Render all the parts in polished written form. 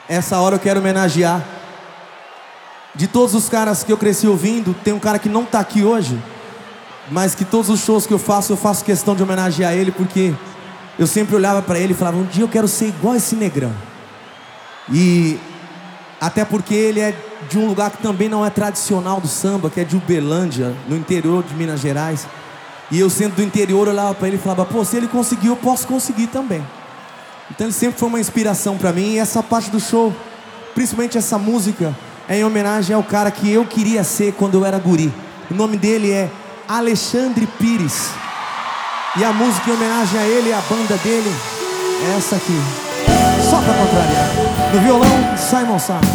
Essa hora eu quero homenagear. De todos os caras que eu cresci ouvindo, tem um cara que não tá aqui hoje, mas que todos os shows que eu faço questão de homenagear ele, porque eu sempre olhava pra ele e falava, um dia eu quero ser igual esse negrão. E até porque ele é de um lugar que também não é tradicional do samba, que é de Uberlândia, no interior de Minas Gerais. E eu, sendo do interior, olhava pra ele e falava, pô, se ele conseguiu, eu posso conseguir também. Então ele sempre foi uma inspiração pra mim. E essa parte do show, principalmente essa música, é em homenagem ao cara que eu queria ser quando eu era guri. O nome dele é Alexandre Pires. E a música em homenagem a ele, a banda dele, é essa aqui. Só pra contrariar. No violão, Simon Sax.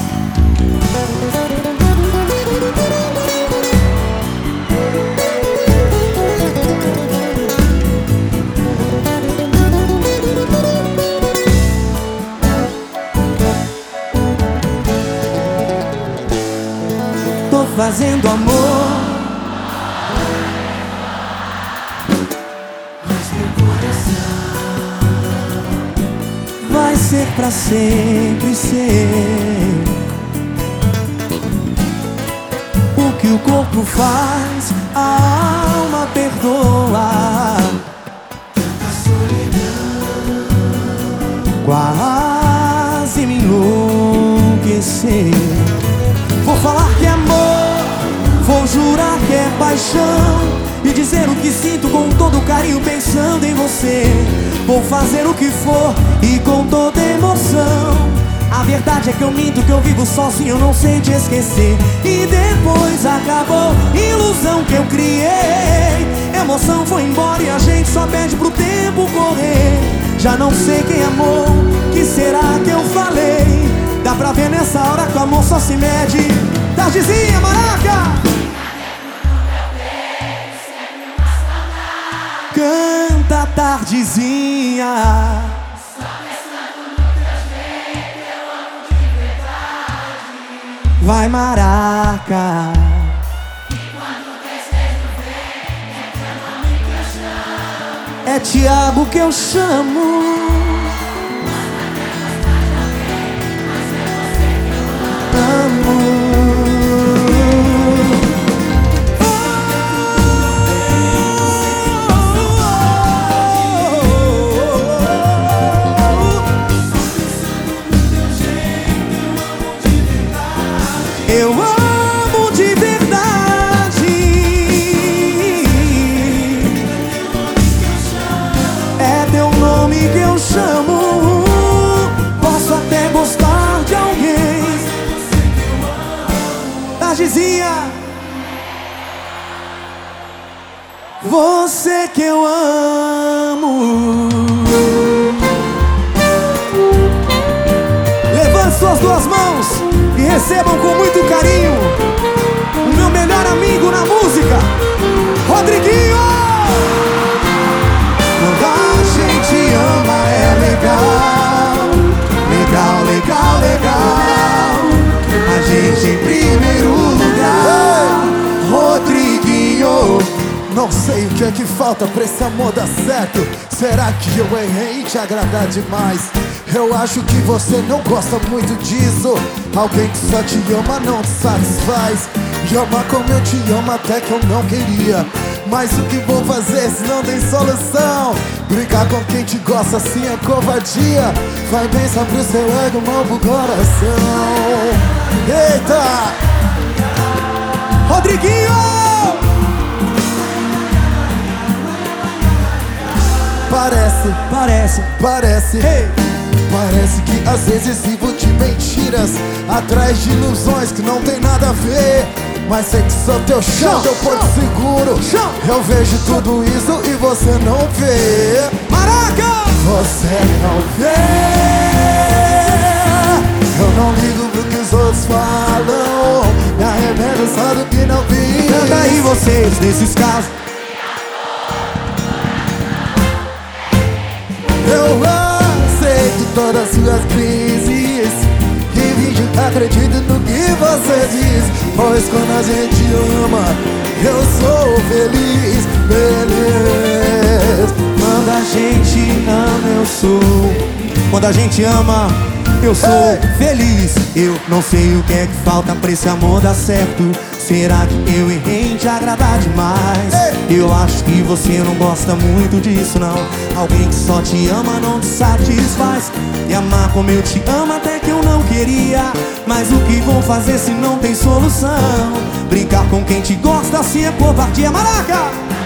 Tô fazendo amor, mas meu coração vai ser pra sempre ser. O que o corpo faz, a alma perdoa. Tanta solidão quase me enlouquecer. Vou falar que é amor, vou jurar que é paixão, e dizer o que sinto com todo carinho pensando em você. Vou fazer o que for e com toda emoção. A verdade é que eu minto, que eu vivo sozinho, eu não sei te esquecer. E depois acabou, ilusão que eu criei. Emoção foi embora e a gente só pede pro tempo correr. Já não sei quem amou, que será que eu falei? Dá pra ver nessa hora que o amor só se mede. Tardezinha, Maraca! Canta, Tardezinha. Vai, Maraca. É Thiago que eu chamo. Eu amo de verdade. É teu nome que eu chamo. Posso até gostar de alguém. Tardezinha, você que eu amo. Levante suas duas mãos e recebam com muito carinho o meu melhor amigo na música, Rodriguinho! Quando a gente ama é legal, legal, legal, legal. A gente em primeiro lugar, Rodriguinho. Não sei o que é que falta pra esse amor dar certo. Será que eu errei em te agradar demais? Eu acho que você não gosta muito disso. Alguém que só te ama não te satisfaz. E ama como eu te amo até que eu não queria. Mas o que vou fazer se não tem solução? Brigar com quem te gosta assim é covardia. Vai bem só pro seu ego, mal pro coração. Eita! Rodriguinho! Parece Hey! Parece que às vezes vivo de mentiras, atrás de ilusões que não tem nada a ver. Mas sei que sou teu chão, teu porto seguro. Eu vejo tudo isso e você não vê. Maraca! Você não vê. Eu não ligo pro que os outros falam. Me arrependo só do que não vi. Canta aí vocês nesses casos. Eu aceito todas as suas crises e finge que acredito no que você diz. Pois quando a gente ama, eu sou feliz, feliz. Quando a gente ama, eu sou. Quando a gente ama, eu sou feliz. Eu não sei o que é que falta pra esse amor dar certo. Será que eu errei em te agradar demais? Eu acho que você não gosta muito disso, não. Alguém que só te ama não te satisfaz. E amar como eu te amo até que eu não queria. Mas o que vou fazer se não tem solução? Brincar com quem te gosta assim é covardia. Maraca!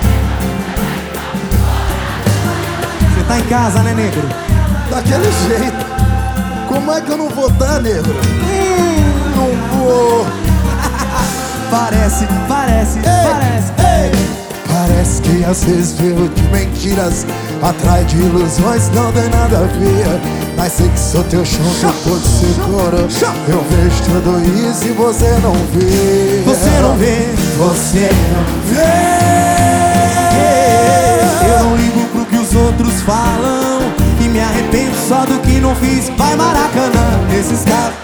Você tá em casa, né, negro? Daquele jeito. Como é que eu não vou tá, negro? Não vou. Parece. Parece que às vezes vivo de mentiras, atrás de ilusões, não tem nada a ver. Mas sei que sou teu chão, que todo seguro. Eu vejo tudo isso e você não vê. Você não vê. Eu não ligo pro que os outros falam e me arrependo só do que não fiz. Vai Maracanã, esses caras.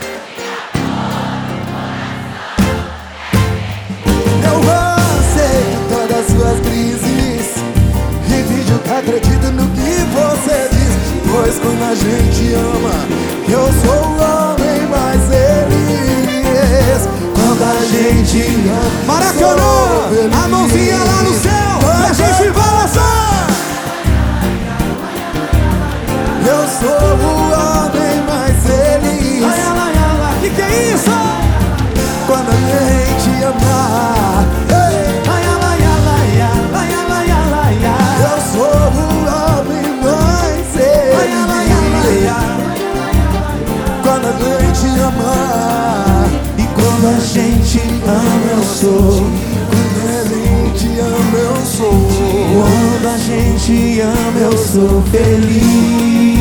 Suas crises e finjo que acredito no que você diz. Pois quando a gente ama, eu sou o homem mais feliz. Quando a gente ama, Maracanã, a mãozinha lá no céu e a gente vai lançar. Eu sou o homem mais feliz. Que é isso? Quando a gente amar, eu sou o homem mais feliz. Quando a gente amar, e quando a gente ama eu sou. quando a gente ama eu sou. Quando a gente ama eu sou feliz.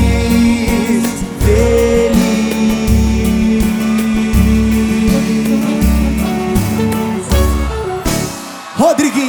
Rodriguinho.